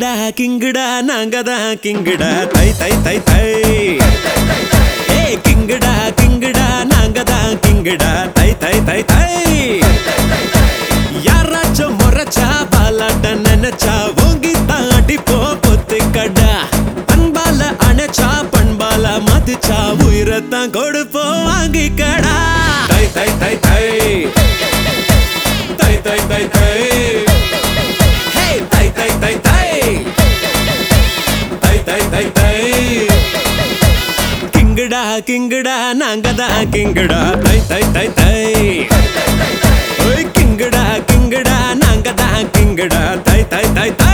கிங்குடா நாங்கதான் கிங்குடா தை தை தை தை ஏ கிங்குடா நாங்கதான் கிங்குடா தை தை தை தை யாராச்சும் முறைச்சா பாலாட்ட நினைச்சா ஓங்கி தாண்டி பொத்துக்கடா அன்பால அணைச்சா பண்பால மதிச்சா உயிரத்தான் கொடுப்போம் வாங்கிக்கடா தை தை தை தை தை தை தை தை கிங்குடா நாங்கதான் கிங்குடா தை தை தை தை ஓய் கிங்குடா நாங்கதான் கிங்குடா தை தை தை தை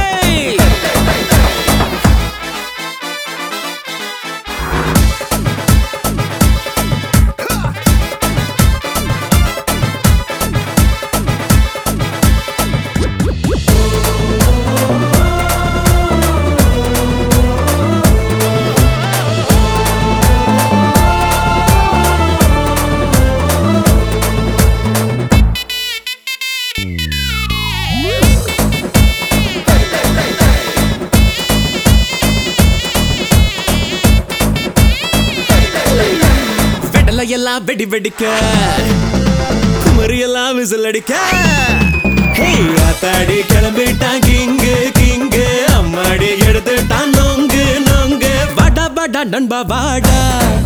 எல்லாம் வெடி வெடிக்க குமரி எல்லாம் விசில் அடிக்க ஆத்தாடி கிளம்பிட்டான் கிங்கு கிங்கு அம்மாடி எடுத்துட்டான் நொங்கு நொங்கு வாடா வாடா நண்பா வாடா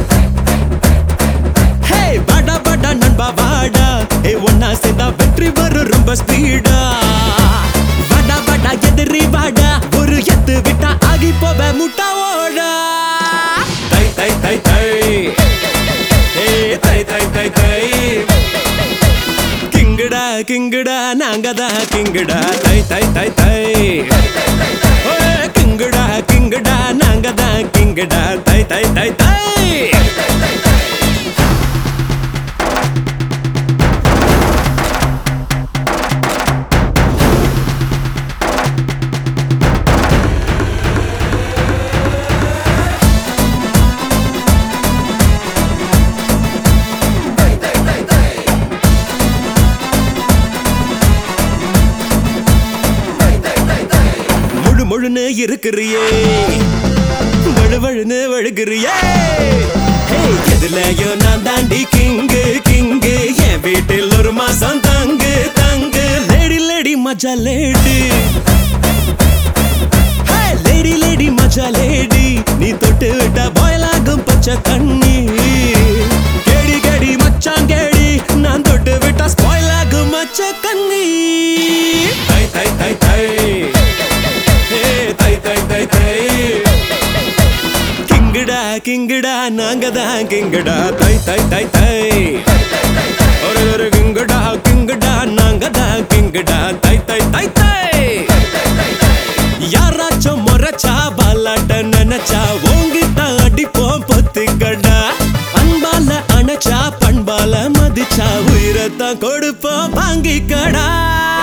வாடா வாடா நண்பா வாடா ஒன்னா சேர்ந்தா வெற்றி வரும் ரொம்ப ஸ்பீடா வாடா வாடா எதிரி வாடா ஒரு எத்து விட்டா ஆகி போவ முட்டா ஓடா தை தை தை தை தை தை தை தை கிங்குடா நாங்கதான் கிங்குடா தை தை தை தை கிங்குடா நாங்கதான் கிங்குடா தை தை தை தை முழுன்னு இருக்கிறியே வழுவழுன்னு வழுகிறியே எதுலயோ நான் தாண்டி கிங்கு கிங்கு என் வீட்டில் ஒரு மாசம் தங்கு தங்கு லேடி லேடி மஜா லேடி லேடி லேடி மஜா லேடி நீ தொட்டு விட்டா பாயலாகும் பச்சை தண்ணி கேடி கேடி மச்சான் கேடி நான் தொட்டு விட்டா ஸ்பாயிலாகும் மச்ச கண்ணி தை தை தை தை கிங்குடா நாங்கதான் கிங்குடா தை தை தை தை ஒரு கிங்குடா நாங்கதான் கிங்குடா தை தை தை தை யாராச்சும் முறைச்சா பாலாட்ட நினைச்சா ஓங்கி அடிப்போம் பொத்துக்கடா அன்பால அணைச்சா பண்பால மதிச்சா உயிரத்தான் கொடுப்போம் வாங்கிக்கடா